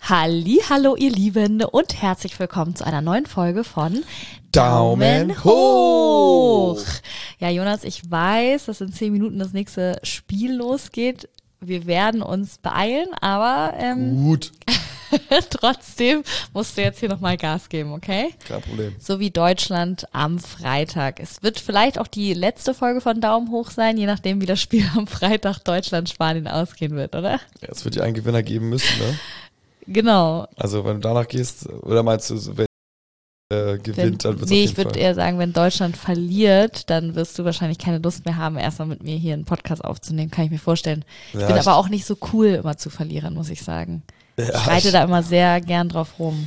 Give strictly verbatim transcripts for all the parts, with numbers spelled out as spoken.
Halli, hallo ihr Lieben und herzlich willkommen zu einer neuen Folge von Daumen, Daumen hoch. hoch. Ja, Jonas, ich weiß, dass in zehn Minuten das nächste Spiel losgeht. Wir werden uns beeilen, aber ähm, gut. trotzdem musst du jetzt hier nochmal Gas geben, okay? Kein Problem. So wie Deutschland am Freitag. Es wird vielleicht auch die letzte Folge von Daumen hoch sein, je nachdem wie das Spiel am Freitag Deutschland-Spanien ausgehen wird, oder? Ja, es wird ja einen Gewinner geben müssen, ne? Genau. Also wenn du danach gehst, oder meinst du, wenn äh, gewinnt, wenn, dann wird es Nee, auf jeden ich würde Fall. eher sagen, wenn Deutschland verliert, dann wirst du wahrscheinlich keine Lust mehr haben, erstmal mit mir hier einen Podcast aufzunehmen, kann ich mir vorstellen. Ich Ja, bin ich- aber auch nicht so cool, immer zu verlieren, muss ich sagen. Ja, Ich reite ich- da immer sehr gern drauf rum.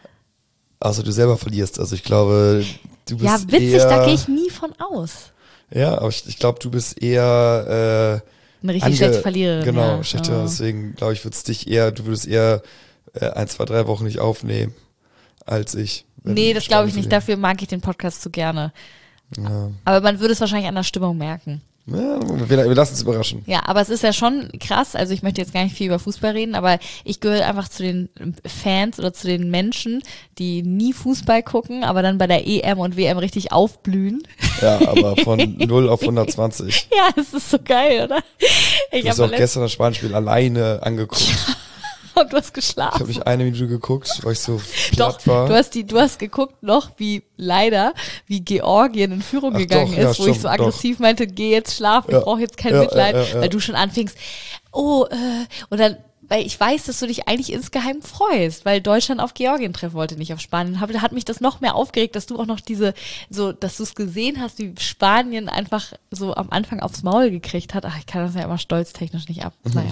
Also du selber verlierst. Also ich glaube, du bist Ja, witzig, eher, da gehe ich nie von aus. Ja, aber ich, ich glaube, du bist eher äh, Eine richtig ange- schlechte Verliererin. Genau, ja. schlechte. Ja. Deswegen glaube ich, würde es dich eher, du würdest eher äh, ein, zwei, drei Wochen nicht aufnehmen als ich. wenn Nee, das glaube ich Spanien nicht. Dafür mag ich den Podcast zu gerne. verliert. Aber man würde es wahrscheinlich an der Stimmung merken. Ja, ja wir, wir lassen uns überraschen. Ja, aber es ist ja schon krass, also ich möchte jetzt gar nicht viel über Fußball reden, aber ich gehöre einfach zu den Fans oder zu den Menschen, die nie Fußball gucken, aber dann bei der E M und W M richtig aufblühen. Ja, aber von null auf hundertzwanzig. Ja, es ist so geil, oder? Ich Du hast habe auch gestern das Spanien-Spiel alleine angeguckt. und du hast Ich geschlafen. habe nicht eine Minute geguckt, weil ich so Doch, platt war. du hast die, du hast geguckt noch, wie leider, wie Georgien in Führung Ach gegangen doch, ja, ist, wo ich stimmt, so aggressiv meinte, geh jetzt schlafen, Ja. ich brauche jetzt kein Ja, Mitleid, ja, ja, ja. weil du schon anfingst, oh, äh, und dann, weil ich weiß, dass du dich eigentlich insgeheim freust, weil Deutschland auf Georgien treffen wollte, nicht auf Spanien. Hab- Da hat mich das noch mehr aufgeregt, dass du auch noch diese, so, dass du es gesehen hast, wie Spanien einfach so am Anfang aufs Maul gekriegt hat. Ach, ich kann das ja immer stolztechnisch nicht ab. Naja.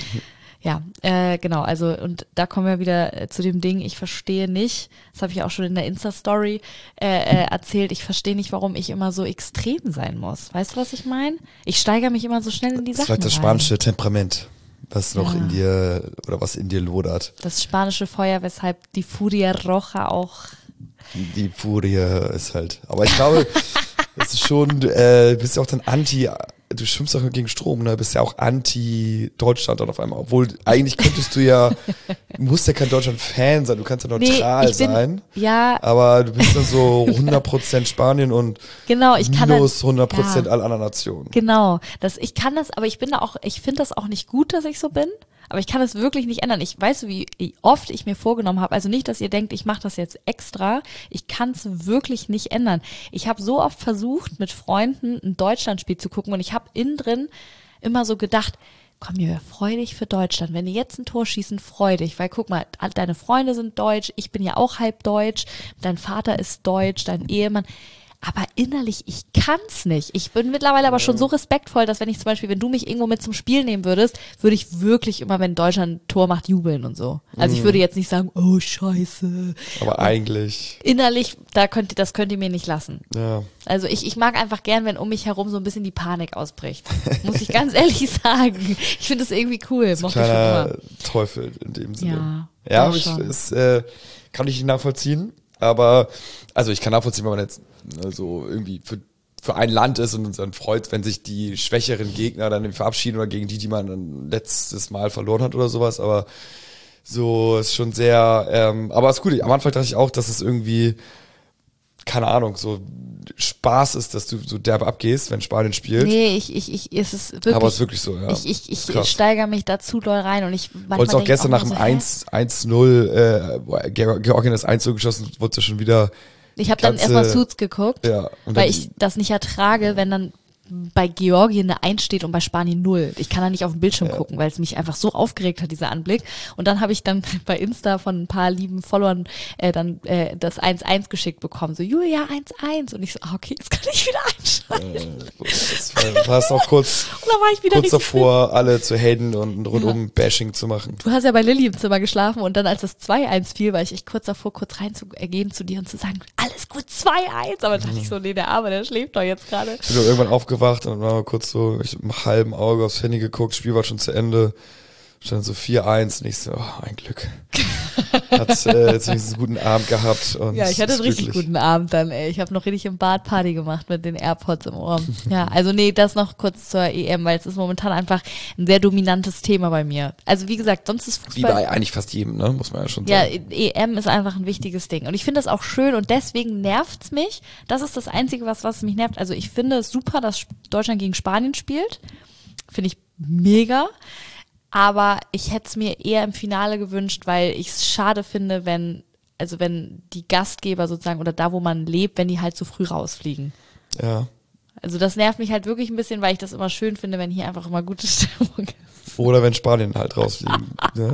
Ja, äh, genau, also und da kommen wir wieder äh, zu dem Ding, ich verstehe nicht, das habe ich auch schon in der Insta-Story äh, äh, erzählt, ich verstehe nicht, warum ich immer so extrem sein muss. Weißt du, was ich meine? Ich steigere mich immer so schnell in die Das ist Sachen vielleicht das rein. spanische Temperament, was noch Ja. in dir, oder was in dir lodert. Das spanische Feuer, weshalb die Furia Roja auch, Die Furie ist halt. Aber ich glaube, das ist schon, äh, bist ja auch dann anti, du schwimmst auch gegen Strom, ne? Bist ja auch anti-Deutschland dann auf einmal. Obwohl, eigentlich könntest du ja, du musst ja kein Deutschland-Fan sein, du kannst ja neutral ich bin- sein. ja, Aber du bist dann so hundert Prozent Spanien und genau, ich kann minus dann- hundert Prozent ja. alle anderen Nationen. Genau, das, ich kann das, aber ich bin da auch, ich finde das auch nicht gut, dass ich so bin, aber ich kann es wirklich nicht ändern. Ich weiß, wie oft ich mir vorgenommen habe, also nicht, dass ihr denkt, ich mache das jetzt extra, ich kann es wirklich nicht ändern. Ich habe so oft versucht, mit Freunden ein Deutschlandspiel zu gucken und ich habe innen drin immer so gedacht, komm hier, freu dich für Deutschland. Wenn die jetzt ein Tor schießen, freu dich, weil guck mal, all deine Freunde sind deutsch, ich bin ja auch halb deutsch, dein Vater ist deutsch, dein Ehemann. Aber innerlich, ich kann's nicht. Ich bin mittlerweile aber schon so respektvoll, dass wenn ich zum Beispiel, wenn du mich irgendwo mit zum Spiel nehmen würdest, würde ich wirklich immer, wenn Deutschland ein Tor macht, jubeln und so. Also ich würde jetzt nicht sagen, oh scheiße. Aber eigentlich, Innerlich, da könnt ihr, das könnt ihr mir nicht lassen. ja. Also ich, ich mag einfach gern, wenn um mich herum so ein bisschen die Panik ausbricht. Muss ich ganz ehrlich sagen. Ich finde das irgendwie cool. Mochte ich schon Kleiner immer. Teufel in dem Sinne. Ja, Ja, ja, aber ich, schon. es, äh, kann ich nicht nachvollziehen. Aber, also ich kann nachvollziehen, wenn man jetzt also irgendwie für, für ein Land ist und uns dann freut, wenn sich die schwächeren Gegner dann irgendwie verabschieden oder gegen die, die man dann letztes Mal verloren hat oder sowas. Aber so ist schon sehr, ähm, aber ist gut. Am Anfang dachte ich auch, dass es irgendwie, keine Ahnung, so Spaß ist, dass du so derbe abgehst, wenn Spanien spielt. Nee, ich, ich, ich, es ist wirklich. aber es ist wirklich so, ja. Ich, ich, ich Krass. steigere mich da zu doll rein und ich manchmal Wolltest auch denk gestern nach nur dem so, hä? eins eins null, äh, wo Geor- Georgien das eins null geschossen, wurde ja schon wieder, Ich habe dann ganze- erstmal Suits geguckt, ja. Und weil dann ich das nicht ertrage, wenn dann bei Georgien eine eins steht und bei Spanien null. Ich kann da nicht auf den Bildschirm gucken, weil es mich einfach so aufgeregt hat, dieser Anblick. Und dann habe ich dann bei Insta von ein paar lieben Followern äh, dann äh, das eins eins geschickt bekommen. So, Julia, eins eins. Und ich so, ah, okay, jetzt kann ich wieder einschalten. äh, das war, du hast auch kurz, Und dann war ich wieder kurz richtig davor, alle zu haten und ein rundum Bashing zu machen. Du hast ja bei Lilly im Zimmer geschlafen und dann, als das zwei eins fiel, war ich echt kurz davor, kurz reinzugehen zu dir und zu sagen, alles gut, zwei eins. Aber dann dachte ich so, nee, der Arme, der schläft doch jetzt gerade. Ich bin doch irgendwann aufgewacht und dann war mal kurz so, ich hab mit einem halben Auge aufs Handy geguckt, Spiel war schon zu Ende, stand so vier eins und ich so, oh, ein Glück. hat äh, jetzt wenigstens einen guten Abend gehabt. Und Ja, ich hatte einen ist richtig glücklich. guten Abend dann, ey. Ich habe noch richtig im Bad Party gemacht mit den AirPods im Ohr. Ja, also nee, das noch kurz zur E M, weil es ist momentan einfach ein sehr dominantes Thema bei mir. Also wie gesagt, sonst ist Wie Fußball... bei eigentlich fast jedem, ne? Muss man ja schon Ja, sagen. E M ist einfach ein wichtiges Ding. Und ich finde das auch schön und deswegen nervt's mich. Das ist das Einzige, was, was mich nervt. Also ich finde es super, dass Deutschland gegen Spanien spielt. Finde ich mega. Aber ich hätte es mir eher im Finale gewünscht, weil ich es schade finde, wenn, also wenn die Gastgeber sozusagen oder da, wo man lebt, wenn die halt zu früh rausfliegen. Ja. Also das nervt mich halt wirklich ein bisschen, weil ich das immer schön finde, wenn hier einfach immer gute Stimmung ist. Oder wenn Spanien halt rausfliegen. Ne?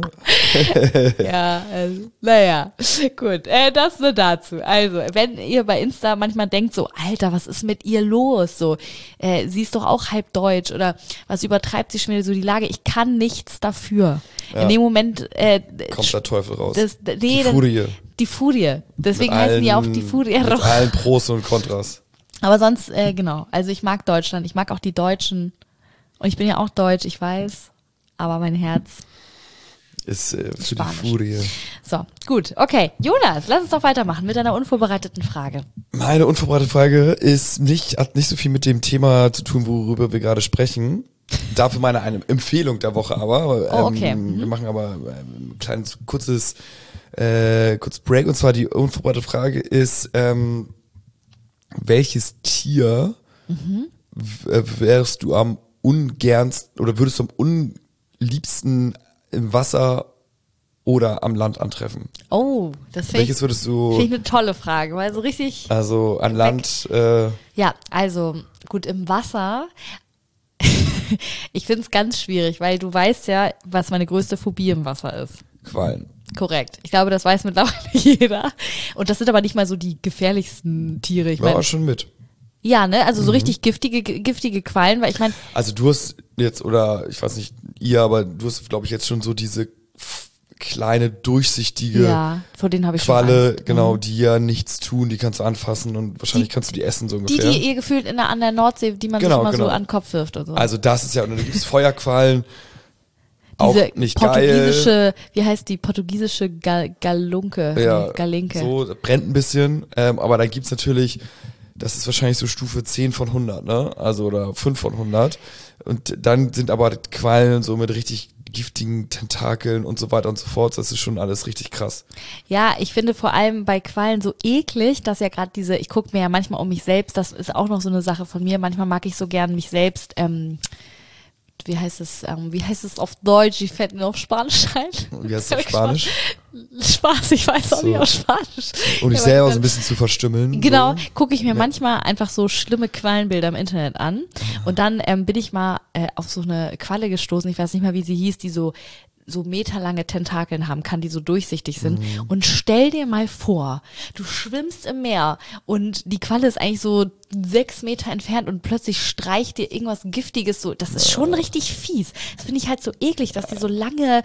Ja, also, naja, gut, äh, das nur dazu. Also, wenn ihr bei Insta manchmal denkt so, Alter, was ist mit ihr los? So, äh, sie ist doch auch halb deutsch oder was übertreibt sie schon wieder so die Lage? Ich kann nichts dafür. Ja. In dem Moment äh, Kommt der Teufel raus. das, nee, die dann- Furie. Die Furie. Deswegen Mit heißen die auch allen- die Furie. Mit allen Pros und Kontras. Aber sonst, äh, genau. Also ich mag Deutschland, ich mag auch die Deutschen. Und ich bin ja auch deutsch, ich weiß. Aber mein Herz. Ist äh, für Spanisch. die Furie. So, gut. Okay, Jonas, lass uns doch weitermachen mit einer unvorbereiteten Frage. Meine unvorbereitete Frage ist nicht, hat nicht so viel mit dem Thema zu tun, worüber wir gerade sprechen. Dafür meine eine Empfehlung der Woche aber. Oh, okay. Ähm, Mhm. Wir machen aber ähm, ein kleines, kurzes, äh, kurzes Break. Und zwar die unvorbereitete Frage ist, ähm, welches Tier Mhm. w- äh, wärst du am ungernsten oder würdest du am unliebsten im Wasser oder am Land antreffen? Oh, das finde ich, Welches würdest du, find ich eine tolle Frage, weil so richtig, also an Land, äh, ja, also gut, im Wasser, ich finde es ganz schwierig, weil du weißt ja, was meine größte Phobie im Wasser ist. Quallen? Korrekt. Ich glaube, das weiß mittlerweile jeder. Und das sind aber nicht mal so die gefährlichsten Tiere. Ich Ja, meine, schon mit. ja, ne, also so richtig giftige, giftige Quallen, weil ich meine, Also du hast jetzt, oder ich weiß nicht, ihr, aber du hast, glaube ich, jetzt schon so diese f- kleine, durchsichtige ja, vor denen habe ich schon Qualle, Angst. genau, Mhm. die ja nichts tun, die kannst du anfassen und wahrscheinlich Die- kannst du die essen so Die, ungefähr. die ihr gefühlt in der, an der Nordsee, die man Genau, sich mal genau. so an den Kopf wirft und so. Also das ist ja, und dann gibt es Feuerquallen, auch Diese nicht geil. portugiesische, wie heißt die, portugiesische Gal Galunke, Ja, nee, Galinke. so, das brennt ein bisschen, ähm, aber dann gibt's natürlich, das ist wahrscheinlich so Stufe zehn von hundert, ne? Also, oder fünf von hundert. Und dann sind aber Quallen so mit richtig giftigen Tentakeln und so weiter und so fort. Das ist schon alles richtig krass. Ja, ich finde vor allem bei Quallen so eklig, dass ja gerade diese, ich gucke mir ja manchmal um mich selbst, das ist auch noch so eine Sache von mir, manchmal mag ich so gern mich selbst, ähm, wie heißt es, ähm, wie heißt es auf Deutsch, ich fällt mir auf Spanisch ein. Und wie heißt es auf Spanisch? Spaß, ich weiß auch So. nicht auf Spanisch. Um dich Ja, selber aber- so ein bisschen zu verstümmeln. Genau, So. gucke ich mir Ja. manchmal einfach so schlimme Quallenbilder im Internet an und dann ähm, bin ich mal äh, auf so eine Qualle gestoßen, ich weiß nicht mal, wie sie hieß, die so so meterlange Tentakeln haben kann, die so durchsichtig sind. Mhm. Und stell dir mal vor, du schwimmst im Meer und die Qualle ist eigentlich so sechs Meter entfernt und plötzlich streicht dir irgendwas Giftiges so. Das ist schon richtig fies. Das finde ich halt so eklig, dass die so lange,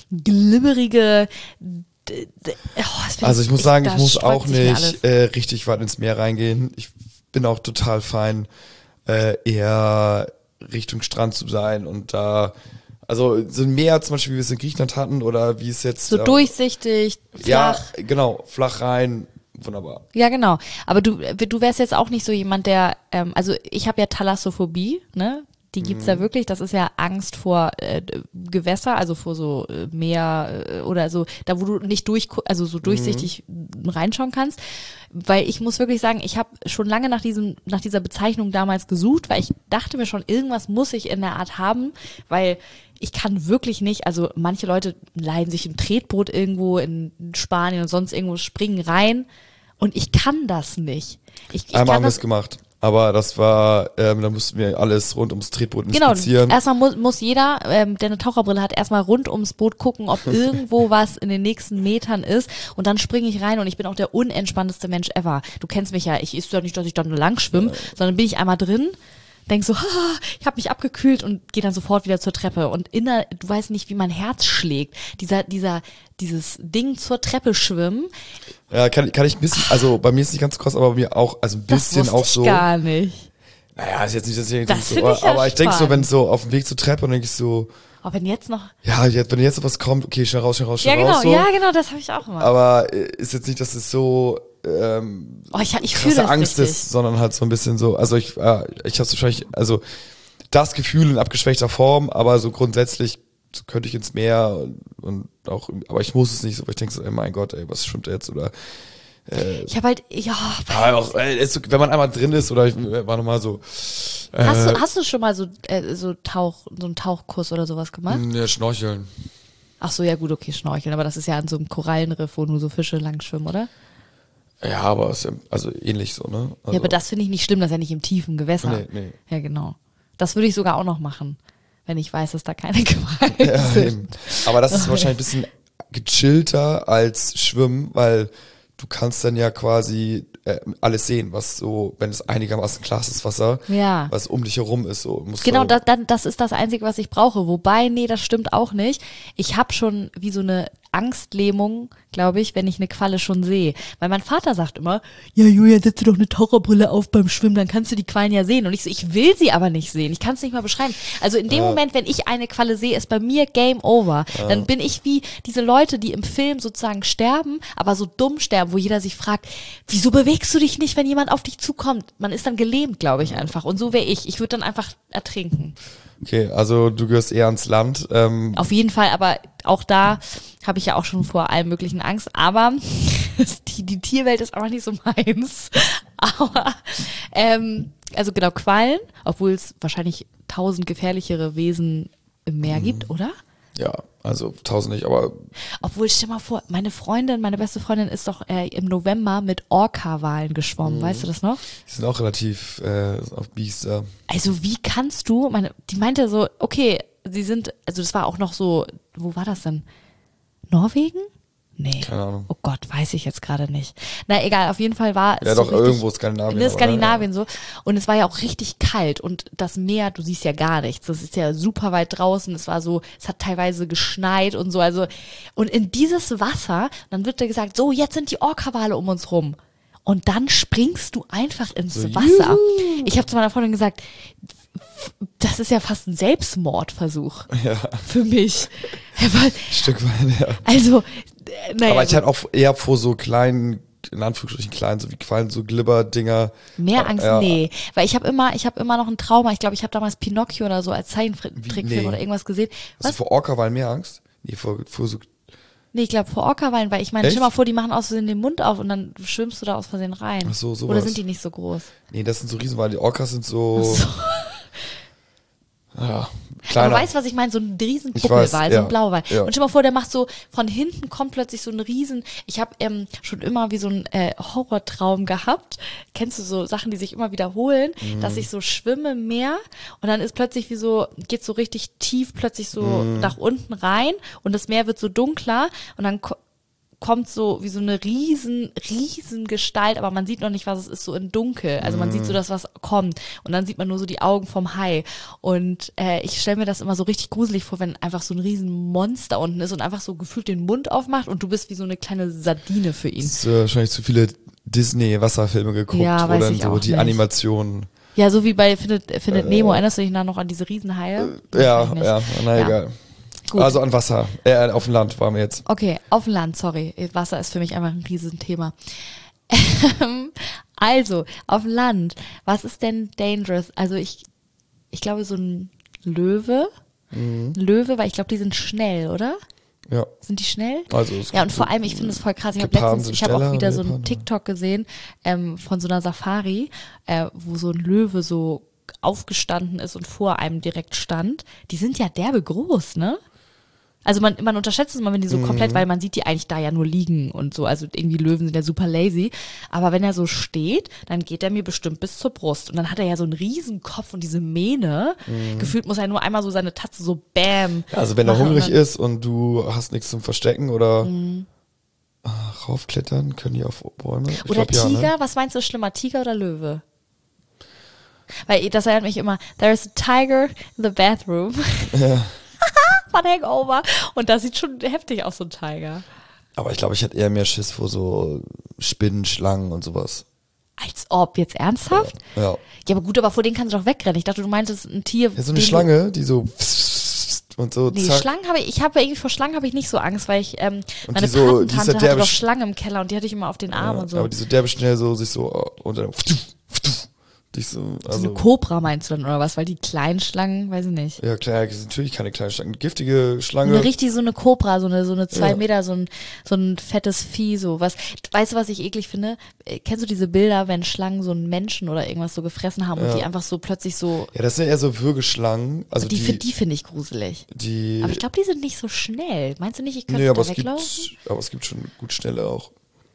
glimmerige d- d- oh, das find Also ich muss echt, sagen, da ich muss sträubt auch sich mir alles. nicht äh, richtig weit ins Meer reingehen. Ich bin auch total fein, äh, eher Richtung Strand zu sein und da, also so ein Meer zum Beispiel, wie wir es in Griechenland hatten oder wie es jetzt... So äh, durchsichtig, flach. Ja, genau, flach rein, wunderbar. Ja, genau. Aber du, du wärst jetzt auch nicht so jemand, der, ähm, also ich habe ja Thalassophobie, ne? Die gibt's ja wirklich. Das ist ja Angst vor äh, Gewässer, also vor so äh, Meer äh, oder so, da wo du nicht durch, also so durchsichtig reinschauen kannst. Weil ich muss wirklich sagen, ich habe schon lange nach diesem, nach dieser Bezeichnung damals gesucht, weil ich dachte mir schon, irgendwas muss ich in der Art haben, weil ich kann wirklich nicht, also manche Leute leihen sich ein Tretboot irgendwo in Spanien und sonst irgendwo, springen rein und ich kann das nicht. Ich, ich Einmal kann haben wir das, es gemacht. Aber das war, ähm, da mussten wir alles rund ums Tretboot genau, inspizieren. erstmal muss, muss jeder, ähm, der eine Taucherbrille hat, erstmal rund ums Boot gucken, ob irgendwo was in den nächsten Metern ist und dann springe ich rein und ich bin auch der unentspannteste Mensch ever. Du kennst mich ja, ich ist ja nicht, dass ich dann nur lang schwimme, sondern bin ich einmal drin, denk so, ah, ich habe mich abgekühlt und gehe dann sofort wieder zur Treppe und inner, du weißt nicht, wie mein Herz schlägt. Dieser, dieser, dieses Ding zur Treppe schwimmen, Ja, kann, kann ich ein bisschen, also bei mir ist es nicht ganz so krass, aber bei mir auch, also ein das bisschen wusste auch ich so. gar nicht. Naja, ist jetzt nicht, dass ich Das so, find ich ja aber ich denke so, spannend. wenn so auf dem Weg zur Treppe, dann denke ich so, Auch wenn jetzt noch... Ja, jetzt, wenn jetzt was kommt, okay, schnell raus, schnell raus, schnell Ja, genau, raus. So. ja, genau, das habe ich auch immer. Aber äh, ist jetzt nicht, dass es so ähm, oh, ich, ich fühle krasse das Angst richtig. ist, sondern halt so ein bisschen so, also ich, äh, ich habe wahrscheinlich, also das Gefühl in abgeschwächter Form, aber so grundsätzlich so könnte ich ins Meer und, und auch, aber ich muss es nicht so, weil ich denke so, ey, mein Gott, ey, was stimmt jetzt oder äh, Ich habe halt, ja, aber auch, äh, ist, wenn man einmal drin ist oder ich war nochmal so äh, hast du, hast du schon mal so, äh, so Tauch, so einen Tauchkurs oder sowas gemacht? ja, Schnorcheln. Ach so, ja gut, okay, Schnorcheln, aber das ist ja an so einem Korallenriff, wo nur so Fische lang schwimmen, oder? Ja, aber ist ja, also ähnlich so, ne? Also, Ja, aber das finde ich nicht schlimm, das ist ja nicht im tiefen Gewässer. Nee, nee. Ja, genau. Das würde ich sogar auch noch machen, wenn ich weiß, dass da keine Quallen Ja, sind. eben. Aber das ist wahrscheinlich ein bisschen gechillter als Schwimmen, weil du kannst dann ja quasi äh, alles sehen, was so, wenn es einigermaßen klar ist, das Wasser, Ja. was um dich herum ist. So, musst Genau, du, das, dann, das ist das Einzige, was ich brauche. Wobei, nee, das stimmt auch nicht. Ich habe schon wie so eine Angstlähmung, glaube ich, wenn ich eine Qualle schon sehe. Weil mein Vater sagt immer, ja Julia, setz dir doch eine Taucherbrille auf beim Schwimmen, dann kannst du die Quallen ja sehen. Und ich so, ich will sie aber nicht sehen. Ich kann es nicht mal beschreiben. Also in dem Ja. Moment, wenn ich eine Qualle sehe, ist bei mir Game Over. Dann bin ich wie diese Leute, die im Film sozusagen sterben, aber so dumm sterben, wo jeder sich fragt, wieso bewegst du dich nicht, wenn jemand auf dich zukommt? Man ist dann gelähmt, glaube ich, einfach. Und so wäre ich. Ich würde dann einfach ertrinken. Okay, also du gehörst eher ans Land. Ähm, Auf jeden Fall, aber auch da habe ich ja auch schon vor allem möglichen Angst. Aber die, die Tierwelt ist einfach nicht so meins. Aber, ähm, also genau, Quallen, obwohl es wahrscheinlich tausend gefährlichere Wesen im Meer Mhm. gibt, oder? ja, also tausend nicht, aber Obwohl, stell mal vor, meine Freundin, meine beste Freundin ist doch äh, im November mit Orca-Walen geschwommen, Mhm. weißt du das noch? die sind auch relativ äh, auf Biester. Also wie kannst du, meine, die meinte so, okay, sie sind, also das war auch noch so, wo war das denn? Norwegen? Nee. Keine Ahnung. Oh Gott, weiß ich jetzt gerade nicht. Na egal, auf jeden Fall war es Ja, so doch, richtig, irgendwo Skandinavien. in aber, ne, Skandinavien so. Und es war ja auch richtig kalt und das Meer, du siehst ja gar nichts. Das ist ja super weit draußen. Es war so, es hat teilweise geschneit und so. Also, und in dieses Wasser, dann wird da gesagt, so, jetzt sind die Orca-Wale um uns rum. Und dann springst du einfach ins So, Wasser. Ich habe zu meiner Freundin gesagt, das ist ja fast ein Selbstmordversuch Ja, für mich. Aber, Stück weit, ja. also, äh, naja, Aber ich gut. halt auch eher vor so kleinen, in Anführungsstrichen kleinen, so wie Quallen, so Glibber-Dinger. Mehr Angst, ja, nee. Weil ich habe immer, ich habe immer noch ein Trauma. Ich glaube, ich habe damals Pinocchio oder so als Zeichentrickfilm nee. oder irgendwas gesehen. Hast du Was? vor Orca-Walen mehr Angst? Nee, vor, vor so, Nee, ich glaube vor Orca-Walen, weil ich meine, Echt? stell mal vor, die machen aus Versehen den Mund auf und dann schwimmst du da aus Versehen rein. Ach so, sowas. Oder sind die nicht so groß? nee, das sind so Riesenwale. Die Orcas sind so, So. ja, kleiner. Aber weißt du, was ich meine? So ein riesen Ich Buckelwal, weiß, so ja, ein Blauwal. ja. Und stell mal vor, der macht so, von hinten kommt plötzlich so ein riesen, ich habe ähm, schon immer wie so ein äh, Horrortraum gehabt. Kennst du so Sachen, die sich immer wiederholen, Mhm. dass ich so schwimme im Meer und dann ist plötzlich wie so, geht so richtig tief plötzlich so Mhm. nach unten rein und das Meer wird so dunkler und dann ko- kommt so wie so eine riesen, riesen Gestalt, aber man sieht noch nicht, was es ist, so in Dunkel. Also man sieht so das, was kommt. Und dann sieht man nur so die Augen vom Hai. Und äh, ich stelle mir das immer so richtig gruselig vor, wenn einfach so ein riesen Monster unten ist und einfach so gefühlt den Mund aufmacht und du bist wie so eine kleine Sardine für ihn. Hast du wahrscheinlich zu viele Disney-Wasserfilme geguckt, Ja, wo weiß dann ich so auch die nicht. Animationen. Ja, so wie bei Findet, Findet Nemo. Erinnerst du dich da noch an diese Riesenhaie? Ja, Wahrscheinlich nicht. ja, na Ja. egal. Gut. Also an Wasser, äh, auf dem Land waren wir jetzt. Okay, auf dem Land, sorry. Wasser ist für mich einfach ein Riesenthema. Ähm, also, auf dem Land, was ist denn dangerous? Also ich, ich glaube so ein Löwe, Mhm. Löwe, weil ich glaube, die sind schnell, oder? Ja, Sind die schnell? also es Ja, und gibt vor so- allem, ich finde es voll krass. Ich habe Geparden letztens, sind ich habe auch schneller, wieder so einen Leoparden. TikTok gesehen ähm, von so einer Safari, äh, wo so ein Löwe so aufgestanden ist und vor einem direkt stand. Die sind ja derbe groß, ne? Also man, man unterschätzt es mal, wenn die so Mhm. komplett, weil man sieht die eigentlich da ja nur liegen und so. Also irgendwie Löwen sind ja super lazy. Aber wenn er so steht, dann geht er mir bestimmt bis zur Brust. Und dann hat er ja so einen riesen Kopf und diese Mähne. Gefühlt muss er nur einmal so seine Tatze so bam. Ja, also wenn er machen und hungrig dann- ist und du hast nichts zum Verstecken oder Mhm. ah, raufklettern, können die auf Bäume? Ich Oder glaub, ja, Tiger, ne? was meinst du ist schlimmer, Tiger oder Löwe? Weil das erinnert mich immer, there is a tiger in the bathroom. Ja. Von Hangover. Und das sieht schon heftig aus, so ein Tiger. Aber ich glaube, ich hätte eher mehr Schiss vor so Spinnen, Schlangen und sowas. Als ob, jetzt ernsthaft? Ja. Ja, aber gut, aber vor denen kannst du doch wegrennen. Ich dachte, du meintest ein Tier. Ja, so eine den Schlange, die so und so Nee, zack. Schlangen habe ich, ich habe irgendwie vor Schlangen habe ich nicht so Angst, weil ich, ähm, Und meine die so- die ist ja Patentante hatte derbe doch sch- Schlangen im Keller und die hatte ich immer auf den Armen Ja, und so. aber die so derbe schnell so sich so äh, und dann dich so, so also eine Kobra meinst du dann oder was? Weil die kleinen Schlangen, weiß ich nicht. ja klar, das sind natürlich keine kleinen Schlangen. Giftige So Schlange. eine richtig so eine Kobra, so eine so eine zwei Ja. Meter, so ein so ein fettes Vieh, so was. Weißt du, was ich eklig finde? Äh, Kennst du diese Bilder, wenn Schlangen so einen Menschen oder irgendwas so gefressen haben und Ja. die einfach so plötzlich so. Ja, das sind eher so Würgeschlangen. Also die die, fi- die finde ich gruselig. die Aber ich glaube, die sind nicht so schnell. Meinst du nicht, ich könnte nee, aber da es weglaufen? gibt, aber es gibt schon gut schnelle auch.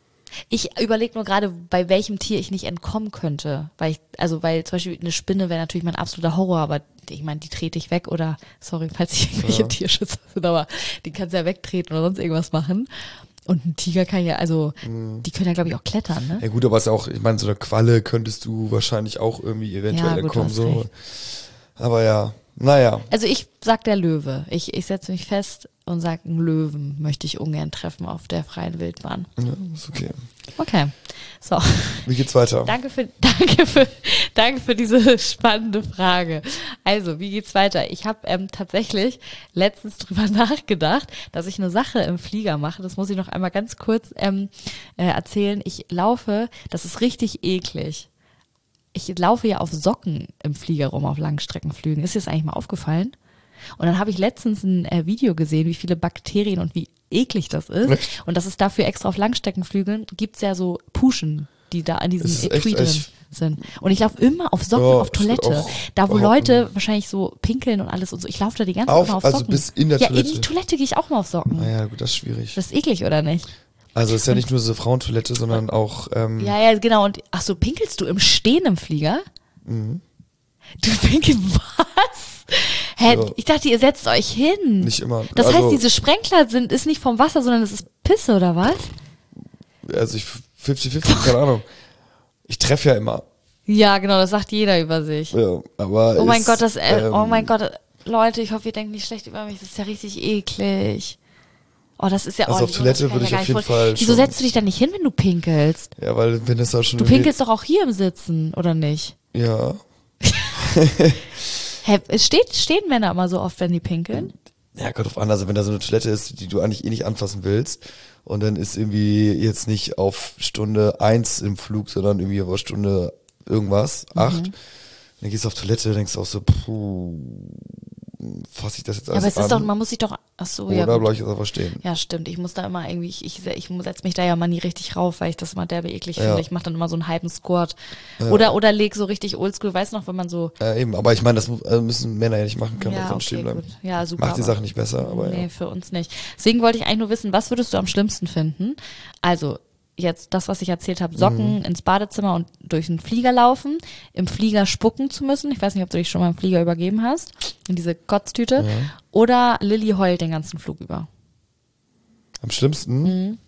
Ich überlege nur gerade, bei welchem Tier ich nicht entkommen könnte. Weil ich, also weil zum Beispiel eine Spinne wäre natürlich mein absoluter Horror, aber ich meine, die trete ich weg oder, sorry, falls ich irgendwelche Ja. Tierschützer sind, aber die kannst du ja wegtreten oder sonst irgendwas machen. Und ein Tiger kann ja, also, Mhm. die können ja, glaube ich, auch klettern, ne? Ja gut, aber es ist auch, ich meine, so eine Qualle könntest du wahrscheinlich auch irgendwie eventuell Ja, gut, entkommen. hast So. recht. Aber ja, naja. Also ich sag der Löwe. Ich, ich setze mich fest und sag, einen Löwen möchte ich ungern treffen auf der freien Wildbahn. Ja, ist okay. Okay. So. Wie geht's weiter? Danke für, danke für, danke für diese spannende Frage. Also, wie geht's weiter? Ich habe ähm, tatsächlich letztens drüber nachgedacht, dass ich eine Sache im Flieger mache. Das muss ich noch einmal ganz kurz ähm, äh, erzählen. Ich laufe, das ist richtig eklig. Ich laufe ja auf Socken im Flieger rum, auf Langstreckenflügen. Ist dir das eigentlich mal aufgefallen? Und dann habe ich letztens ein äh, Video gesehen, wie viele Bakterien und wie eklig das ist. Echt? Und das ist dafür extra auf Langstreckenflügeln, gibt's ja so Puschen, die da an diesem Das ist Etui echt- drin ich- sind. Und ich laufe immer auf Socken Ja, auf ich würd Toilette. auch Da, wo behaupten- Leute wahrscheinlich so pinkeln und alles und so. Ich laufe da die ganze Zeit Auf- immer auf also Socken. bis in der ja, Toilette? in die Toilette gehe ich auch mal auf Socken. Naja, gut, das ist schwierig. Das ist eklig, oder nicht? Also es ist ja nicht nur so Frauentoilette, sondern auch, ähm, Ja, ja, genau. Und ach so, pinkelst du im Stehen im Flieger? Mhm. Du pinkelst was? Hä, Ja. ich dachte, ihr setzt euch hin. nicht immer. Das also, heißt, diese Sprenkler sind, ist nicht vom Wasser, sondern es ist Pisse, oder was? Also ich fünfzig fünfzig, keine Ahnung. Ich treffe ja immer. Ja, genau, das sagt jeder über sich. Ja, aber Oh mein ist, Gott, das, äh, ähm, oh mein Gott, Leute, ich hoffe, ihr denkt nicht schlecht über mich, das ist ja richtig eklig. Oh, das ist ja, Also oh, auf Jonas, Toilette kann würde ja ich gar auf nicht jeden vorstellen. Fall Wieso schon- setzt du dich da nicht hin, wenn du pinkelst? Ja, weil wenn das da schon Du pinkelst doch auch hier im Sitzen, oder nicht? Ja. Hä, es steht, stehen Männer immer so oft, wenn die pinkeln? Ja, Gott auf an, also wenn da so eine Toilette ist, die du eigentlich eh nicht anfassen willst und dann ist irgendwie jetzt nicht auf Stunde eins im Flug, sondern irgendwie auf Stunde irgendwas, acht, dann gehst du auf Toilette, denkst du auch so, puh, fass ich das jetzt Ja, alles aber es an? ist doch, man muss sich doch, ach so, ja. Oder gut. bleib ich jetzt einfach stehen? Ja, stimmt. Ich muss da immer irgendwie, ich, ich, ich setze mich da ja mal nie richtig rauf, weil ich das immer derbe eklig Ja. finde. Ich mache dann immer so einen halben Squat. Oder, oder leg so richtig oldschool, weißt du noch, wenn man so. Äh, eben, aber ich meine, das mu- äh, müssen Männer ja nicht machen, können Ja, einfach okay, stehen bleiben. gut. Ja, super. Macht die aber- Sache nicht besser, aber Nee, ja. für uns nicht. Deswegen wollte ich eigentlich nur wissen, was würdest du am schlimmsten finden? Also, jetzt das, was ich erzählt habe, Socken Mhm. ins Badezimmer und durch den Flieger laufen, im Flieger spucken zu müssen. Ich weiß nicht, ob du dich schon mal im Flieger übergeben hast, in diese Kotztüte. Ja. Oder Lilly heult den ganzen Flug über. Am schlimmsten? Mhm.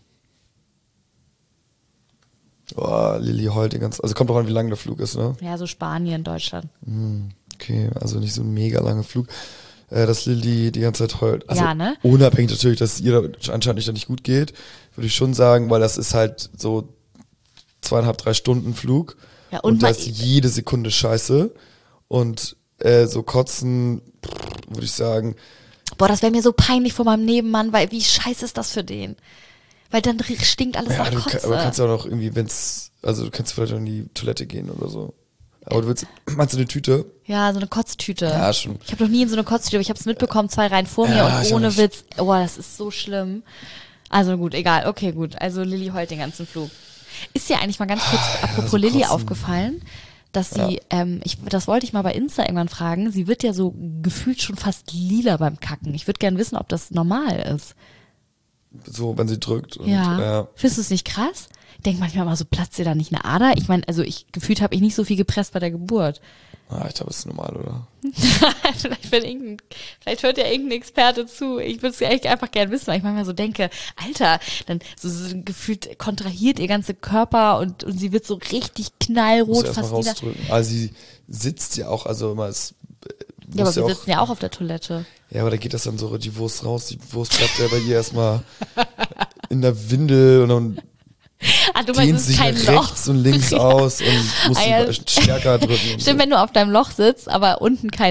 Boah, Lilly heult den ganzen, also kommt auch an, wie lang der Flug ist, ne? Ja, so Spanien, Deutschland. Okay, also nicht so ein mega langer Flug, äh, dass Lilly die ganze Zeit heult. Also Ja, ne? unabhängig natürlich, dass es ihr anscheinend nicht, nicht gut geht, würde ich schon sagen, weil das ist halt so zweieinhalb, drei Stunden Flug Ja, und, und da mal- ist jede Sekunde scheiße und äh, so kotzen, würde ich sagen, Boah, das wäre mir so peinlich vor meinem Nebenmann, weil wie scheiße ist das für den? Weil dann ri- stinkt alles ja, nach du Kotze. kann, aber kannst ja auch noch irgendwie, wenn's, also du kannst vielleicht auch in die Toilette gehen oder so. Aber du willst, meinst du eine Tüte? Ja, so eine Kotztüte. Ja, schon. Ich habe noch nie in so eine Kotztüte, aber ich habe es mitbekommen, zwei Reihen vor mir Ja, ich und auch ohne nicht. Witz. Oh, das ist so schlimm. Also gut, egal. Okay, gut. Also Lilly heult den ganzen Flug. Ist dir eigentlich mal ganz kurz, apropos so Lilly, kotzen. aufgefallen, dass sie, ähm, ich, das wollte ich mal bei Insta irgendwann fragen, sie wird ja so gefühlt schon fast lila beim Kacken. Ich würde gerne wissen, ob das normal ist. So, wenn sie drückt. Und, Ja. ja. Findest du es nicht krass? Ich denke manchmal mal so, platzt dir da nicht eine Ader? Ich meine, also ich gefühlt habe ich nicht so viel gepresst bei der Geburt. Ah, ich glaube, es ist normal, oder? vielleicht, wenn irgendein, vielleicht hört ja irgendein Experte zu. Ich würde es ja echt einfach gerne wissen, weil ich manchmal so denke, Alter, dann so, so gefühlt kontrahiert ihr ganzer Körper und, und sie wird so richtig Muss knallrot, erstmal fast wieder. rausdrücken. Also sie sitzt ja auch, also immer es Ja, aber muss wir auch, sitzen ja auch auf der Toilette. ja, aber da geht das dann so die Wurst raus, die Wurst bleibt ja bei ihr erstmal in der Windel und dann Ah, du dehnt meinst, es sich ist kein nach Loch. rechts und links aus und muss Ah, ja. sie stärker drücken. und Stimmt, so. wenn du auf deinem Loch sitzt, aber unten kein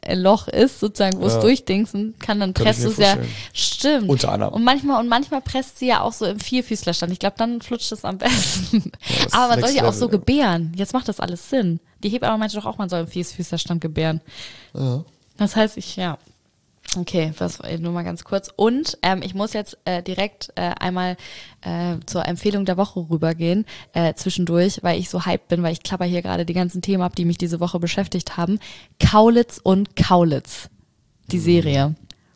Loch ist, sozusagen, wo es Ja. durchdingsen kann, dann Kann presst ich du mir es ja, vorstellen. stimmt. Unter anderem. Und manchmal, und manchmal presst sie ja auch so im Vierfüßlerstand. Ich glaube, dann flutscht es am besten. das ist Aber man soll next ja auch level, so ja. gebären. Jetzt macht das alles Sinn. Die Hebamme meinte doch auch, man soll im Vierfüßlerstand gebären. Ja. Das heißt, ich, ja. Okay, das war nur mal ganz kurz. Und ähm, ich muss jetzt äh, direkt äh, einmal äh, zur Empfehlung der Woche rübergehen, äh, zwischendurch, weil ich so hyped bin, weil ich klapper hier gerade die ganzen Themen ab, die mich diese Woche beschäftigt haben. Kaulitz und Kaulitz, die Serie.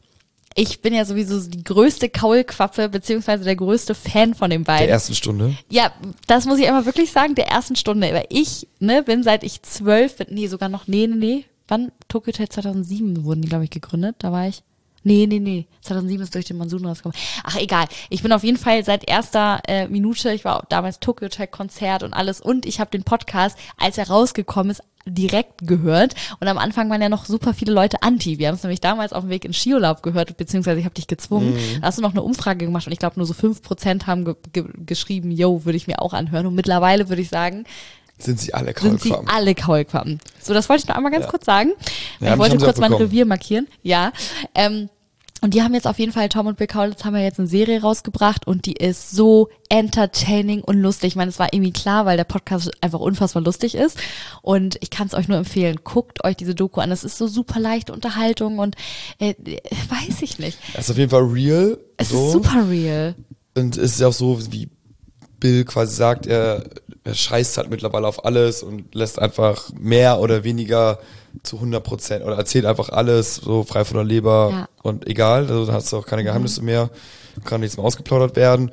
Ich bin ja sowieso die größte Kaulquappe, beziehungsweise der größte Fan von den beiden. Der ersten Stunde. Ja, das muss ich einmal wirklich sagen, der ersten Stunde. Weil ich, ne, bin seit ich zwölf bin, nee, sogar noch, nee, nee, nee. Wann? Tokyo Hotel zweitausendsieben wurden die, glaube ich, gegründet. Da war ich. Nee, nee, nee. zweitausendsieben ist durch den Monsun rausgekommen. Ach, egal. Ich bin auf jeden Fall seit erster äh, Minute, ich war damals Tokyo Hotel Konzert und alles. Und ich habe den Podcast, als er rausgekommen ist, direkt gehört. Und am Anfang waren ja noch super viele Leute anti. Wir haben es nämlich damals auf dem Weg in Skiurlaub gehört, beziehungsweise ich habe dich gezwungen. Mhm. Da hast du noch eine Umfrage gemacht und ich glaube nur so fünf Prozent haben ge ge geschrieben, yo, würde ich mir auch anhören. Und mittlerweile würde ich sagen, Sind sie alle sind sie Kaulquappen. alle Kaulquappen. So, das wollte ich noch einmal ganz Ja. kurz sagen. Ja, ich mich wollte haben sie kurz auch mein bekommen. Revier markieren. Ja. Ähm, und die haben jetzt auf jeden Fall, Tom und Bill Kaulitz haben ja jetzt eine Serie rausgebracht und die ist so entertaining und lustig. Ich meine, es war irgendwie klar, weil der Podcast einfach unfassbar lustig ist. Und ich kann es euch nur empfehlen. Guckt euch diese Doku an. Es ist so super leichte Unterhaltung und äh, weiß ich nicht. Das ist auf jeden Fall real. Es so. ist super real. Und es ist ja auch so, wie Bill quasi sagt, er, er scheißt halt mittlerweile auf alles und lässt einfach mehr oder weniger zu hundert Prozent oder erzählt einfach alles so frei von der Leber Ja. und egal, also da hast du auch keine Geheimnisse mehr, kann nichts mehr ausgeplaudert werden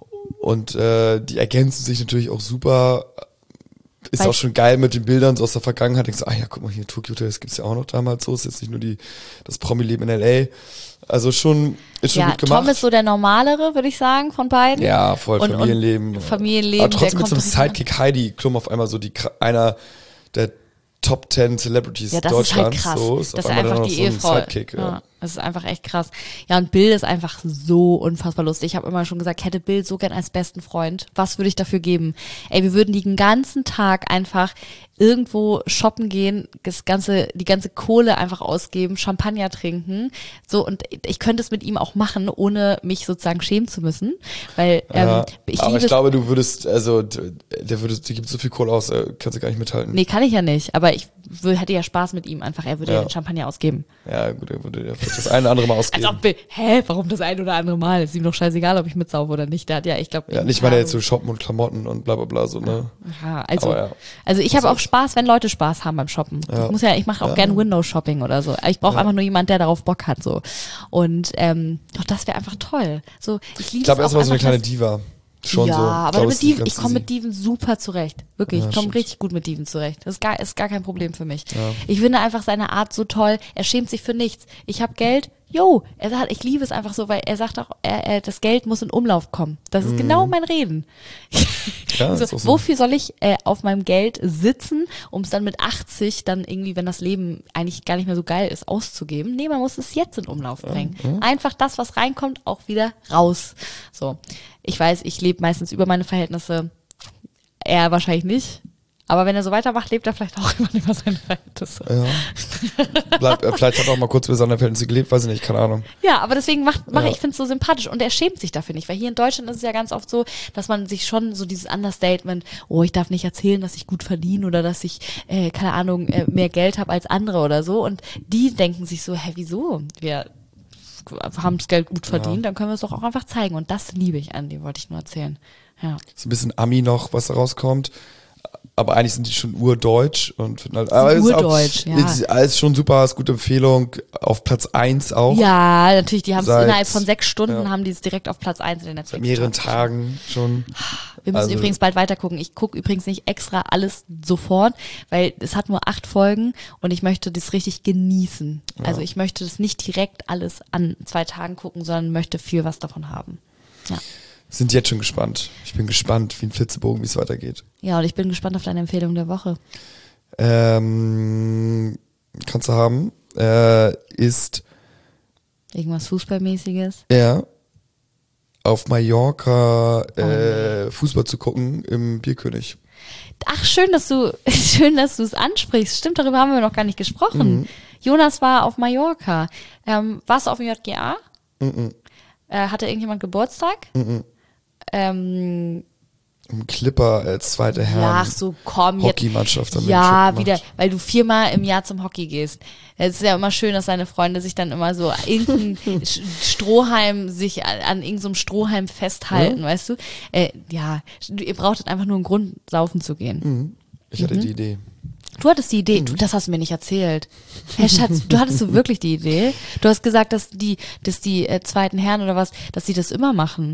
und äh, die ergänzen sich natürlich auch super. Ist Weil- auch schon geil mit den Bildern so aus der Vergangenheit. Denkst du, ah ja, guck mal hier, Tokyo Hotel, das gibt's ja auch noch damals so. Ist jetzt nicht nur die, das Promi-Leben in L A. Also schon, ist schon Ja, gut gemacht. Tom ist so der normalere, würde ich sagen, von beiden. Ja, voll Und- und Familienleben. Familienleben, Aber trotzdem der mit so einem kommt richtig Sidekick Heidi Klum auf einmal so die kra- einer der Top Ten Celebrities Ja, das ist halt Deutschlands. krass. So, das auf ist einmal einfach dann noch die so ein Ehefrau. Sidekick, ja. Ja, das ist einfach echt krass. Ja, und Bill ist einfach so unfassbar lustig. Ich habe immer schon gesagt, ich hätte Bill so gern als besten Freund. Was würde ich dafür geben? Ey, wir würden den ganzen Tag einfach irgendwo shoppen gehen, das ganze, die ganze Kohle einfach ausgeben, Champagner trinken. So, und ich könnte es mit ihm auch machen, ohne mich sozusagen schämen zu müssen. Weil ähm, Ja, ich aber liebe ich es. glaube, du würdest, also d- der würde, die gibt so viel Kohle aus, äh, kannst du gar nicht mithalten. Nee, kann ich ja nicht. Aber ich wür- hätte ja Spaß mit ihm einfach. Er würde ja, Ja. den Champagner ausgeben. Ja, gut, er würde ja vielleicht das eine oder andere Mal Als ausgeben. ob, Bill- hä, warum das ein oder andere Mal? Ist ihm doch scheißegal, ob ich mitsaufe oder nicht. Der hat ja, ich glaube. Ja, nicht mal jetzt so shoppen und Klamotten und bla bla bla so, ne? Ja, also, Aber ja. also ich habe auch Spaß, wenn Leute Spaß haben beim Shoppen. Ja. Ich muss ja, ich mache auch Ja. gern Window-Shopping oder so. Ich brauche Ja. einfach nur jemand, der darauf Bock hat, so. Und ähm, doch, das wäre einfach toll. So, ich liebe Ich glaube es auch erstmal so eine einfach, kleine dass- Diva. Schon ja, so. aber glaub, mit es ist nicht Diven, ganz ich komme easy. mit Diven super zurecht. Wirklich, Ja, ich komme stimmt. richtig gut mit Diven zurecht. Das ist gar, ist gar kein Problem für mich. Ja. Ich finde einfach seine Art so toll. Er schämt sich für nichts. Ich habe Geld. Jo, er sagt, ich liebe es einfach so, weil er sagt auch, er, er, das Geld muss in Umlauf kommen. Das ist genau mein Reden. Ja, so, ist auch so. wofür soll ich äh, auf meinem Geld sitzen, um es dann mit achtzig dann irgendwie, wenn das Leben eigentlich gar nicht mehr so geil ist, auszugeben? Nee, man muss es jetzt in Umlauf bringen. Einfach das, was reinkommt, auch wieder raus. So, ich weiß, ich lebe meistens über meine Verhältnisse. Er wahrscheinlich nicht. Aber wenn er so weitermacht, lebt er vielleicht auch immer über seine Verhältnisse. Ja. Bleib, äh, vielleicht hat er auch mal kurz über seine Verhältnisse gelebt, weiß ich nicht, keine Ahnung. Ja, aber deswegen macht, mache Ja. ich finde es so sympathisch und er schämt sich dafür nicht, weil hier in Deutschland ist es ja ganz oft so, dass man sich schon so dieses Understatement, oh, ich darf nicht erzählen, dass ich gut verdiene oder dass ich, äh, keine Ahnung, äh, mehr Geld habe als andere oder so und die denken sich so, hä, wieso? Wir haben das Geld gut verdient, dann können wir es doch auch einfach zeigen und das liebe ich an dir, wollte ich nur erzählen. Ja. So ein bisschen Ami noch, was da rauskommt. Aber eigentlich sind die schon urdeutsch und finden halt, aber es ist auch- Urdeutsch, ja. es ist alles schon super, ist gute Empfehlung. Auf Platz eins auch. Ja, natürlich, die haben es Seit- innerhalb von sechs Stunden ja. haben die es direkt auf Platz eins in den Netflix. Seit mehreren Tagen schon. Wir müssen Also- übrigens bald weiter gucken. Ich gucke übrigens nicht extra alles sofort, weil es hat nur acht Folgen und ich möchte das richtig genießen. Also ich möchte das nicht direkt alles an zwei Tagen gucken, sondern möchte viel was davon haben. Ja. Sind jetzt schon gespannt. Ich bin gespannt, wie ein Flitzebogen, wie es weitergeht. Ja, und ich bin gespannt auf deine Empfehlung der Woche. Ähm, kannst du haben. Äh, ist Irgendwas Fußballmäßiges. er auf Mallorca Oh, äh, Fußball zu gucken im Bierkönig. Ach, schön, dass du, schön, dass du es ansprichst. Stimmt, darüber haben wir noch gar nicht gesprochen. Jonas war auf Mallorca. Ähm, warst du auf dem J G A? Mhm. Äh, hatte irgendjemand Geburtstag? Mhm. Ähm, Im Clipper als zweite Herren. ja, ach so, komm jetzt. Hockeymannschaft haben wir Ja, einen Trip wieder, gemacht. weil du viermal im Jahr zum Hockey gehst. Es ist ja immer schön, dass deine Freunde sich dann immer so irgendein Sch- Strohhalm, sich an, an irgendeinem Strohhalm festhalten, Ja. weißt du? Äh, ja, ihr brauchtet einfach nur einen Grund, saufen zu gehen. Mhm. Ich hatte die Idee. Du hattest die Idee, du, das hast du mir nicht erzählt. Hey Schatz, du hattest so wirklich die Idee? Du hast gesagt, dass die, dass die äh, zweiten Herren oder was, dass sie das immer machen.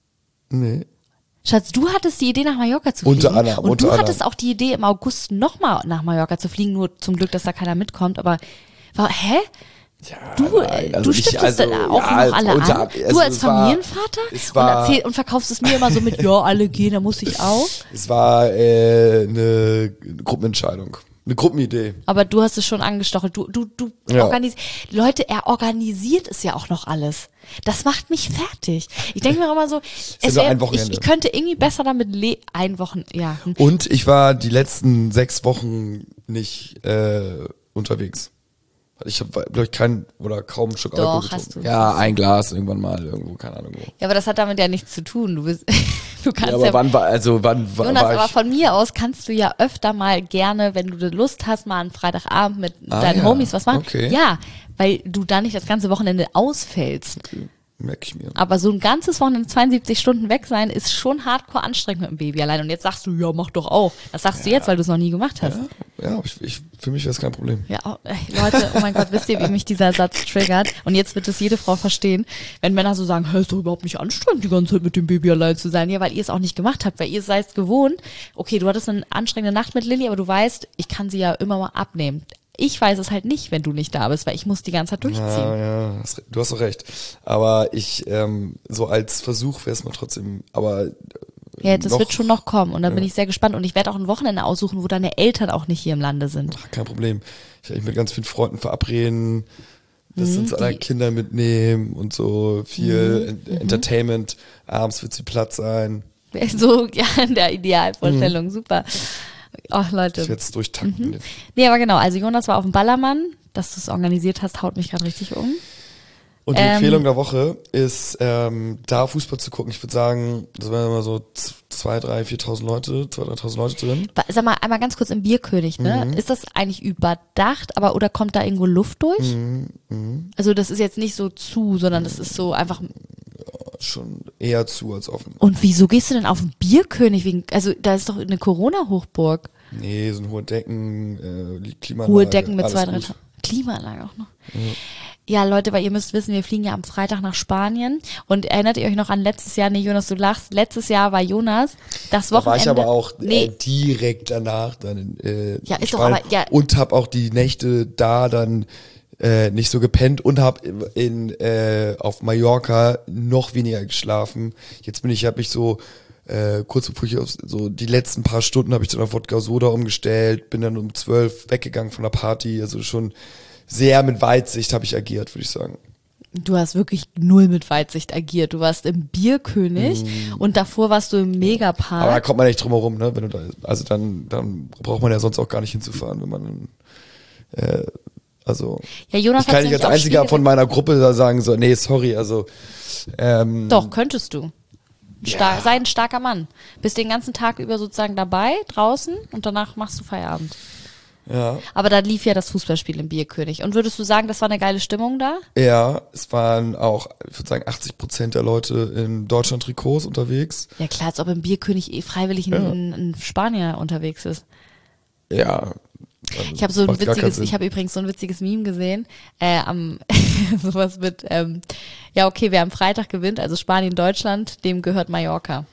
Nee. Schatz, du hattest die Idee, nach Mallorca zu fliegen. Unter anderem, und unter du anderem. hattest auch die Idee, im August nochmal nach Mallorca zu fliegen, nur zum Glück, dass da keiner mitkommt. Aber, war, hä? Ja, Du, nein, äh, also du nicht, stiftest also, dann auch ja, noch alle unter- an? also Du als es war- Familienvater? es und, war- erzähl, und verkaufst es mir immer so mit, ja, alle gehen, da muss ich auch. Es war äh, eine Gruppenentscheidung. Eine Gruppenidee. Aber du hast es schon angestochelt. Du, du, du Ja. organisierst. Leute, er organisiert es ja auch noch alles. Das macht mich fertig. Ich denke mir immer so, es nur wär, ein ich, Wochenende. ich könnte irgendwie besser damit le ein Wochen, ja. Hm. Und ich war die letzten sechs Wochen nicht äh, unterwegs. Ich habe, glaube ich, kein oder kaum ein Stück Doch, Alkohol hast getrunken. du. Ja, ein Glas irgendwann mal irgendwo, keine Ahnung wo. Ja, aber das hat damit ja nichts zu tun. Du bist, du kannst Ja, aber ja, wann war, also wann war, Jonas, war aber ich? von mir aus kannst du ja öfter mal gerne, wenn du Lust hast, mal einen Freitagabend mit Ah, deinen ja. Homies was machen. Okay. Ja, weil du da nicht das ganze Wochenende ausfällst. Merke ich mir. Aber so ein ganzes Wochenende, zweiundsiebzig Stunden weg sein, ist schon hardcore anstrengend mit dem Baby allein. Und jetzt sagst du, ja, mach doch auch. Das sagst du jetzt, weil du es noch nie gemacht hast. Ja, ja ich, ich, für mich wäre es kein Problem. Ja, oh, ey, Leute, oh mein Gott, wisst ihr, wie mich dieser Satz triggert? Und jetzt wird es jede Frau verstehen, wenn Männer so sagen, hey, ist doch überhaupt nicht anstrengend, die ganze Zeit mit dem Baby allein zu sein. Ja, weil ihr es auch nicht gemacht habt, weil ihr seid gewohnt. Okay, du hattest eine anstrengende Nacht mit Lilly, aber du weißt, ich kann sie ja immer mal abnehmen. Ich weiß es halt nicht, wenn du nicht da bist, weil ich muss die ganze Zeit durchziehen. Ja, ja, hast- du hast doch recht. Aber ich, ähm, so als Versuch wäre es mal trotzdem, aber äh, Ja, das noch, wird schon noch kommen und da ja. bin ich sehr gespannt und ich werde auch ein Wochenende aussuchen, wo deine Eltern auch nicht hier im Lande sind. Ach, kein Problem. Ich werde mich mit ganz vielen Freunden verabreden, dass Mhm, wir uns alle die- Kinder mitnehmen und so viel Mhm, En- Entertainment. Abends wird sie platt sein. So, ja, in der Idealvorstellung, super. Ach, Leute. Ich werde es durchtakten. Mhm. Nee, aber genau, also Jonas war auf dem Ballermann, dass du es organisiert hast, haut mich gerade richtig um. Und die Ähm, Empfehlung der Woche ist, ähm, da Fußball zu gucken. Ich würde sagen, das waren immer so zwei, drei, viertausend Leute, zwei, dreitausend Leute drin. Wa- Sag mal, einmal ganz kurz im Bierkönig, ne? Mhm. Ist das eigentlich überdacht, aber oder kommt da irgendwo Luft durch? Mhm. Also das ist jetzt nicht so zu, sondern das ist so einfach. Schon eher zu als offen. Und wieso gehst du denn auf den Bierkönig? Wegen, also da ist doch eine Corona-Hochburg. Nee, so ein hohe Decken, äh, Klimaanlage. Hohe Decken mit alles zwei, drei gut. Ta- Klimaanlage auch noch. Ja, Leute, weil ihr müsst wissen, wir fliegen ja am Freitag nach Spanien. Und erinnert ihr euch noch an letztes Jahr? Nee, Jonas, du lachst. Letztes Jahr war Jonas das Da war Wochenende. ich aber auch nee, äh, direkt danach dann in, äh, Ja, in ist doch Spanien aber- ja. und hab auch die Nächte da dann äh, nicht so gepennt und hab in, in äh, auf Mallorca noch weniger geschlafen. Jetzt bin ich, hab ich so äh, kurz bevor ich auf, so die letzten paar Stunden habe ich dann auf Wodka Soda umgestellt, bin dann um zwölf weggegangen von der Party, also schon sehr mit Weitsicht habe ich agiert, würde ich sagen. du hast wirklich null mit Weitsicht agiert. Du warst im Bierkönig und davor warst du im Megapark. Mm. Aber da kommt man nicht drum herum, ne? Wenn du da, also dann, dann braucht man ja sonst auch gar nicht hinzufahren, wenn man äh, also ja, Jonas ich kann hat's nicht als nämlich auch einziger schwierig von meiner Gruppe da sagen so, nee, sorry, also ähm, Doch, könntest du. Star sei ein starker Mann. Bist den ganzen Tag über sozusagen dabei, draußen und danach machst du Feierabend. ja, Aber da lief ja das Fußballspiel im Bierkönig. Und würdest du sagen, das war eine geile Stimmung da? ja, es waren auch, ich würde sagen, achtzig Prozent der Leute in Deutschland-Trikots unterwegs. Ja klar, als ob im Bierkönig eh freiwillig ein, Ja. ein, ein Spanier unterwegs ist. Ja. also Ich habe so ein macht gar keinen witziges, Sinn. ich habe übrigens so ein witziges Meme gesehen, äh, am sowas mit, ähm, ja okay, wer am Freitag gewinnt, also Spanien, Deutschland, dem gehört Mallorca.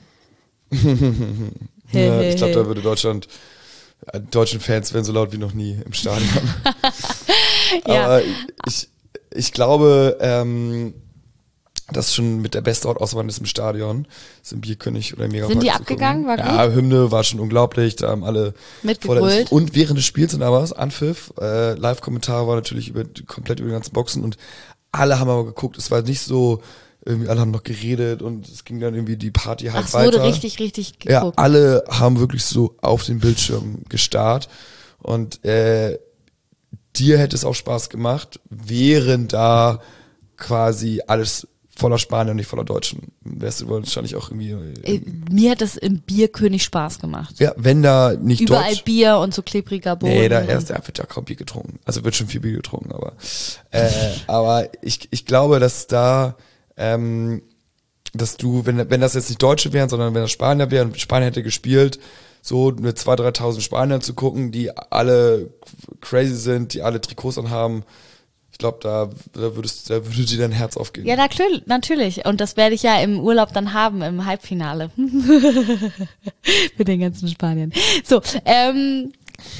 Ja, ich glaube, da würde Deutschland, äh, deutschen Fans wären so laut wie noch nie im Stadion. Ja. Aber ich, ich glaube, ähm, das ist schon mit der beste Ort, außer man ist im Stadion, ist im Bierkönig oder im Megapark. Sind die zu abgegangen? gucken. War Ja, Hymne war schon unglaublich, da haben alle Mitgebrüllt. voll- Und während des Spiels und aber was, Anpfiff, äh, Live-Kommentar war natürlich über, komplett über die ganzen Boxen und alle haben aber geguckt, es war nicht so, irgendwie alle haben noch geredet und es ging dann irgendwie die Party halt Ach, es weiter. wurde richtig, richtig Ja, geguckt. alle haben wirklich so auf den Bildschirm gestarrt und äh, dir hätte es auch Spaß gemacht, wären da quasi alles voller Spanier und nicht voller Deutschen. Wärst du wahrscheinlich auch irgendwie... Äh, Mir hat es im Bierkönig Spaß gemacht. Ja, wenn da nicht Überall Deutsch... Bier und so klebriger Boden. Nee, da erst, da wird ja kaum Bier getrunken. Also wird schon viel Bier getrunken, aber äh, aber ich, ich glaube, dass da, ähm, dass du, wenn wenn das jetzt nicht Deutsche wären, sondern wenn das Spanier wären, Spanien hätte gespielt, so mit zweitausend, dreitausend Spaniern zu gucken, die alle crazy sind, die alle Trikots anhaben, ich glaube, da, da, würdest, da würde dir dein Herz aufgehen. Ja, natürlich, natürlich. Und das werde ich ja im Urlaub dann haben, im Halbfinale. Mit den ganzen Spaniern. So, ähm...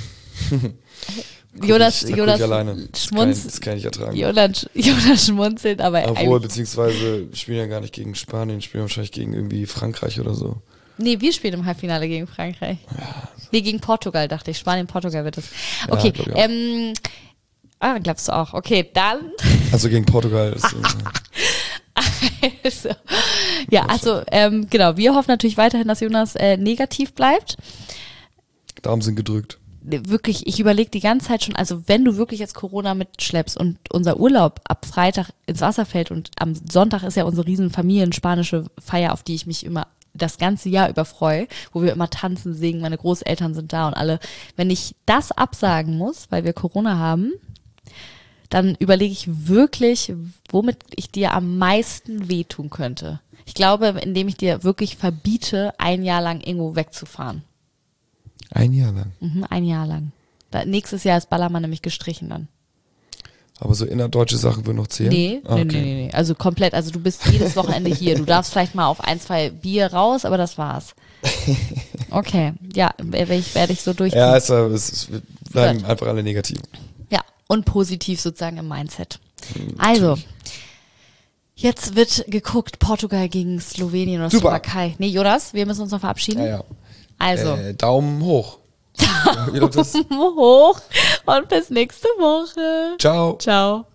Jonas, ich, Jonas schmunzelt. Das kann ich nicht ertragen. Jonas, Jonas schmunzelt, aber Obwohl, beziehungsweise spielen ja gar nicht gegen Spanien, spielen wahrscheinlich gegen irgendwie Frankreich oder so. Nee, wir spielen im Halbfinale gegen Frankreich. Ja. Nee, gegen Portugal, dachte ich. Spanien, Portugal wird es. Okay, ja, ähm, ah, glaubst du auch. Okay, dann. Also gegen Portugal. Ist, also, ja, also, ähm, genau, wir hoffen natürlich weiterhin, dass Jonas äh, negativ bleibt. Daumen sind gedrückt. Wirklich, ich überlege die ganze Zeit schon, also wenn du wirklich jetzt Corona mitschleppst und unser Urlaub ab Freitag ins Wasser fällt und am Sonntag ist ja unsere riesen Familien-spanische Feier, auf die ich mich immer das ganze Jahr über freue, wo wir immer tanzen, singen, meine Großeltern sind da und alle. Wenn ich das absagen muss, weil wir Corona haben, dann überlege ich wirklich, womit ich dir am meisten wehtun könnte. Ich glaube, indem ich dir wirklich verbiete, ein Jahr lang irgendwo wegzufahren. Ein Jahr lang? Mhm, ein Jahr lang. Da, nächstes Jahr ist Ballermann nämlich gestrichen dann. Aber so innerdeutsche Sachen würden noch zählen? Nee, ah, okay. nee, nee, nee. Also komplett, also du bist jedes Wochenende hier. Du darfst vielleicht mal auf ein, zwei Bier raus, aber das war's. Okay, ja, werde ich, werde ich so durchziehen. Ja, es, es, wir bleiben einfach alle negativ. Ja, und positiv sozusagen im Mindset. Also, jetzt wird geguckt, Portugal gegen Slowenien oder Super. Slowakei. Nee, Jonas, wir müssen uns noch verabschieden. Ja, ja. Also. Äh, Daumen hoch. Daumen hoch und bis nächste Woche. Ciao. Ciao.